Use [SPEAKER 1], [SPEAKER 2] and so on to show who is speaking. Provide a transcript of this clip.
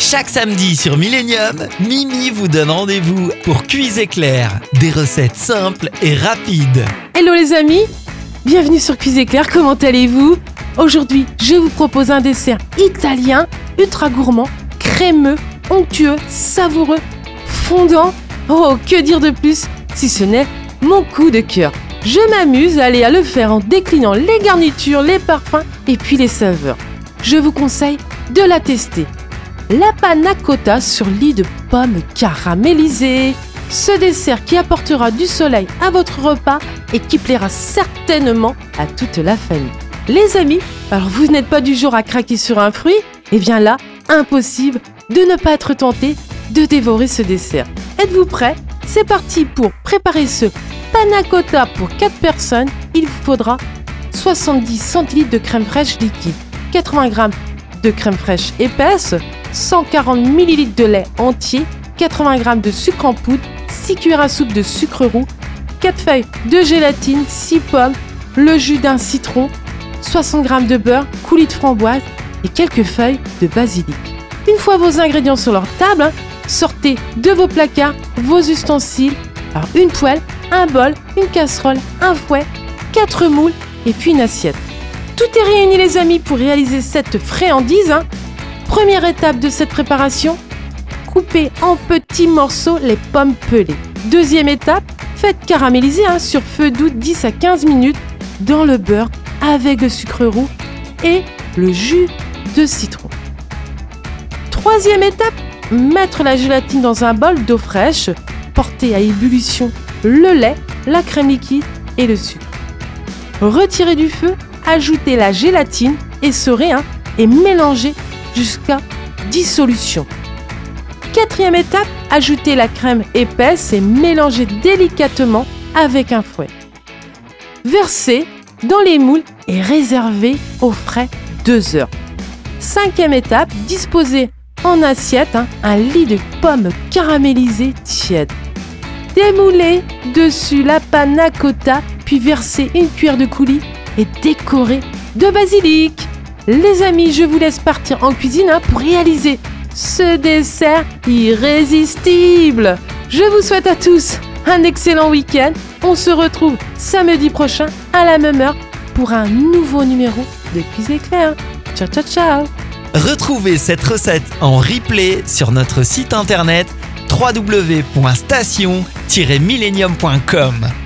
[SPEAKER 1] Chaque samedi sur Millennium, Mimi vous donne rendez-vous pour Cuise Éclair. Des recettes simples et rapides.
[SPEAKER 2] Hello les amis, bienvenue sur Cuise Éclair, comment allez-vous ? Aujourd'hui, je vous propose un dessert italien, ultra gourmand, crémeux, onctueux, savoureux, fondant. Oh, que dire de plus si ce n'est mon coup de cœur. Je m'amuse à le faire en déclinant les garnitures, les parfums et puis les saveurs. Je vous conseille de la tester. La panna cotta sur lit de pommes caramélisées. Ce dessert qui apportera du soleil à votre repas et qui plaira certainement à toute la famille. Les amis, alors vous n'êtes pas du genre à craquer sur un fruit ? Eh bien là, impossible de ne pas être tenté de dévorer ce dessert. Êtes-vous prêts ? C'est parti pour préparer ce panna cotta pour 4 personnes. Il vous faudra 70 centilitres de crème fraîche liquide, 80 g de crème fraîche épaisse, 140 ml de lait entier, 80 g de sucre en poudre, 6 cuillères à soupe de sucre roux, 4 feuilles de gélatine, 6 pommes, le jus d'un citron, 60 g de beurre, coulis de framboise et quelques feuilles de basilic. Une fois vos ingrédients sur leur table, sortez de vos placards vos ustensiles. Alors une poêle, un bol, une casserole, un fouet, 4 moules et puis une assiette. Tout est réuni les amis pour réaliser cette friandise. Première étape de cette préparation, coupez en petits morceaux les pommes pelées. Deuxième étape, faites caraméliser sur feu doux 10 à 15 minutes dans le beurre avec le sucre roux et le jus de citron. Troisième étape, mettre la gélatine dans un bol d'eau fraîche, porter à ébullition le lait, la crème liquide et le sucre. Retirez du feu, ajoutez la gélatine, essorez et mélangez jusqu'à dissolution. Quatrième étape, ajoutez la crème épaisse et mélangez délicatement avec un fouet. Versez dans les moules et réservez au frais 2 heures. Cinquième étape, disposez en assiette un lit de pommes caramélisées tièdes. Démoulez dessus la panna cotta, puis versez une cuillère de coulis et décorez de basilic. Les amis, je vous laisse partir en cuisine pour réaliser ce dessert irrésistible. Je vous souhaite à tous un excellent week-end. On se retrouve samedi prochain à la même heure pour un nouveau numéro de Cuise Éclair. Ciao, ciao, ciao.
[SPEAKER 1] Retrouvez cette recette en replay sur notre site internet www.station-millennium.com.